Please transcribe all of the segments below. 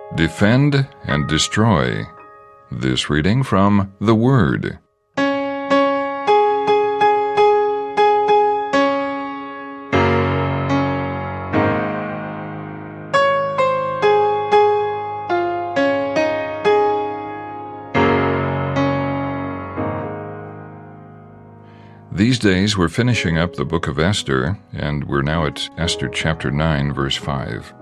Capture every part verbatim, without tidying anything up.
Defend and destroy. This reading from the Word. These days we're finishing up the book of Esther, and we're now at Esther chapter nine, verse five.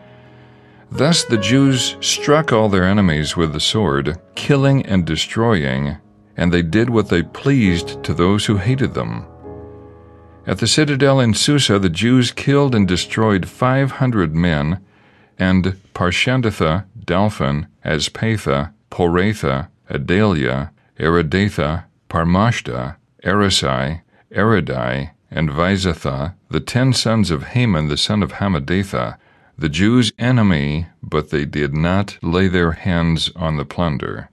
Thus the Jews struck all their enemies with the sword, killing and destroying, and they did what they pleased to those who hated them. At the citadel in Susa the Jews killed and destroyed five hundred men, and Parshandatha, Dalphon, Aspatha, Poratha, Adalia, Aridatha, Parmashta, Arisai, Aridai, and Visatha, the ten sons of Haman the son of Hammedatha, the Jews' enemy, but they did not lay their hands on the plunder.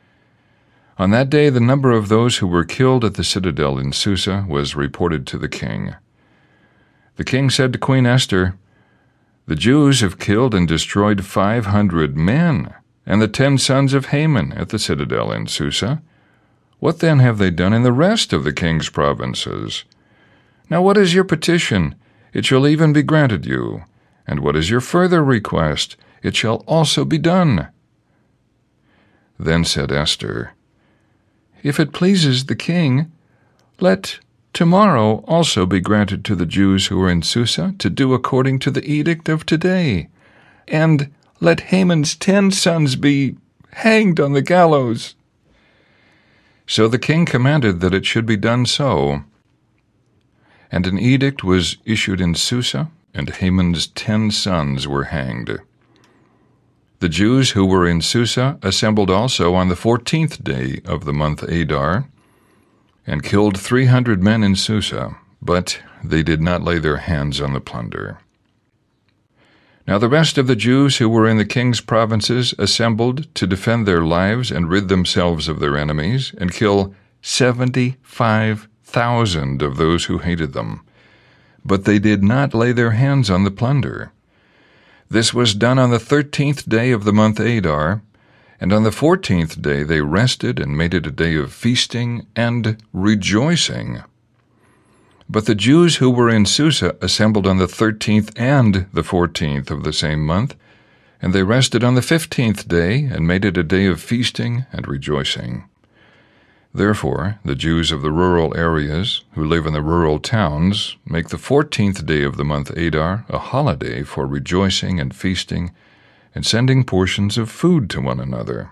On that day the number of those who were killed at the citadel in Susa was reported to the king. The king said to Queen Esther, "The Jews have killed and destroyed five hundred men, and the ten sons of Haman at the citadel in Susa. What then have they done in the rest of the king's provinces? Now what is your petition? It shall even be granted you. And what is your further request? It shall also be done." Then said Esther, "If it pleases the king, let tomorrow also be granted to the Jews who are in Susa to do according to the edict of today, and let Haman's ten sons be hanged on the gallows." So the king commanded that it should be done so. And an edict was issued in Susa, and Haman's ten sons were hanged. The Jews who were in Susa assembled also on the fourteenth day of the month Adar, and killed three hundred men in Susa, but they did not lay their hands on the plunder. Now the rest of the Jews who were in the king's provinces assembled to defend their lives and rid themselves of their enemies, and kill seventy-five thousand of those who hated them. But they did not lay their hands on the plunder. This was done on the thirteenth day of the month Adar, and on the fourteenth day they rested and made it a day of feasting and rejoicing. But the Jews who were in Susa assembled on the thirteenth and the fourteenth of the same month, and they rested on the fifteenth day and made it a day of feasting and rejoicing. Therefore, the Jews of the rural areas, who live in the rural towns, make the fourteenth day of the month Adar a holiday for rejoicing and feasting, and sending portions of food to one another.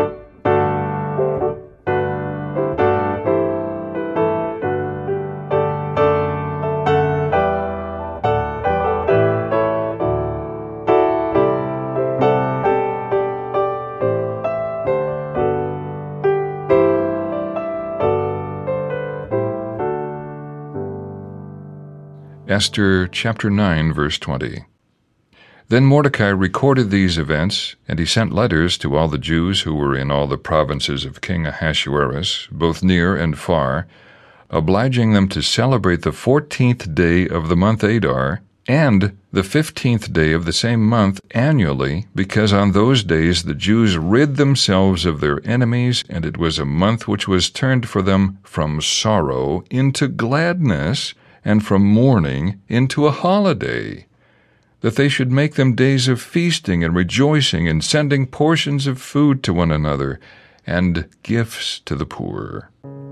Esther chapter nine, verse twenty. Then Mordecai recorded these events, and he sent letters to all the Jews who were in all the provinces of King Ahasuerus, both near and far, obliging them to celebrate the fourteenth day of the month Adar and the fifteenth day of the same month annually, because on those days the Jews rid themselves of their enemies, and it was a month which was turned for them from sorrow into gladness, and from mourning into a holiday, that they should make them days of feasting and rejoicing and sending portions of food to one another and gifts to the poor.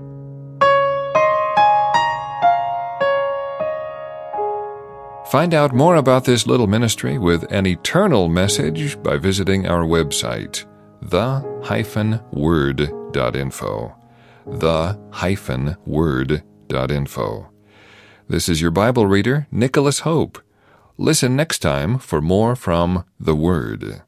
Find out more about this little ministry with an eternal message by visiting our website, the dash word dot info. the dash word dot info. This is your Bible reader, Nicholas Hope. Listen next time for more from the Word.